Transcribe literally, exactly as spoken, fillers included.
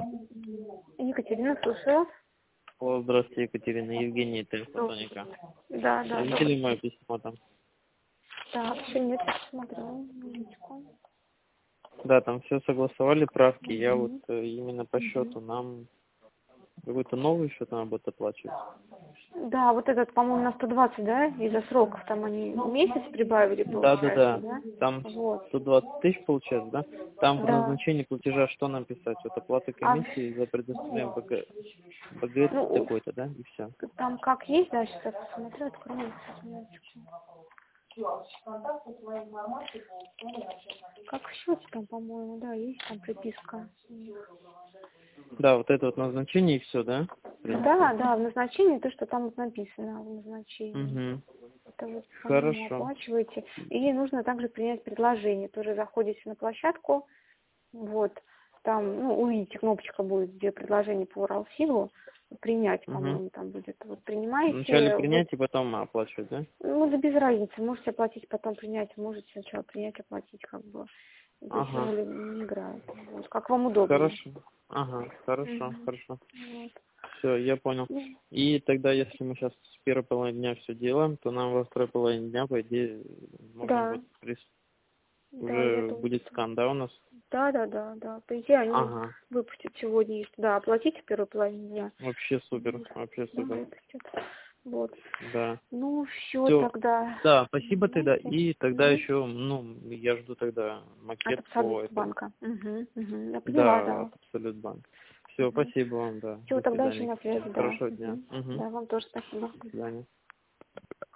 Екатерина, слушаю. О, здравствуйте, Екатерина. Евгений, телефоника. Да, да. Видите ли мое письмо там? Так, еще нет, смотрю. Минуточку. Да, там все согласовали, правки. Угу. Я вот э, именно по счету нам какой-то новый счет надо будет оплачивать. Да, вот этот, по-моему, на сто двадцать, да? Из-за сроков там они месяц прибавили, Да, да, получается, да. да? Там Вот. сто двадцать тысяч получается, да? Там в Да. назначении платежа что написать? Вот оплата А, комиссии за предоставление БГ, БГ ну, такой-то, да? И все. там как есть, да, сейчас я посмотрю, открою. Минуточку. Как в счете там, по-моему, да, есть там приписка. Да, вот это вот назначение и все, да? Да, да, в назначении то, что там вот написано в назначении. Угу. Это вот, по-моему, Хорошо. оплачиваете. И нужно также принять предложение. Тоже заходите на площадку, вот, там, ну, увидите, кнопочка будет, где предложение по Уралсибу, принять, Угу. по-моему, там будет. Вот Вначале принимаете, вот, принять и потом оплачивать, да? ну, да без разницы, можете оплатить, потом принять, можете сначала принять, оплатить, как бы. Здесь Ага. роли не играет. Вот, как вам удобнее. Хорошо. Ага, хорошо, Мгм. хорошо. Вот. Все, я понял. Ну, И тогда, если мы сейчас с первой половины дня все делаем, то нам во второй половине дня, по идее, можно да, будет прис- да, я уже думаю, будет что... скан, да, у нас? Да, да, да, да. По идее, они Ага. выпустят сегодня, если, да, оплатите в первой половине дня. Вообще супер, Вот. вообще Ну, супер. выпустят. Вот. Да. Ну, все Все. тогда. Да, спасибо тогда. Знаете? И тогда Мгм. еще, ну, я жду тогда От макет по Абсолют этой. банка. Угу, угу. Я поняла, Да, да. от Абсолют Банк. Все, Угу. спасибо вам, да. Все, До тогда еще свидания. на связи, да. Хорошего дня. Угу. Угу. Да, вам тоже спасибо. До свидания.